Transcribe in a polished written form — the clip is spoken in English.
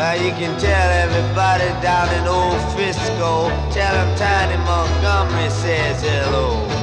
Well, you can tell everybody down in old Frisco. Tell them Tiny Montgomery says hello.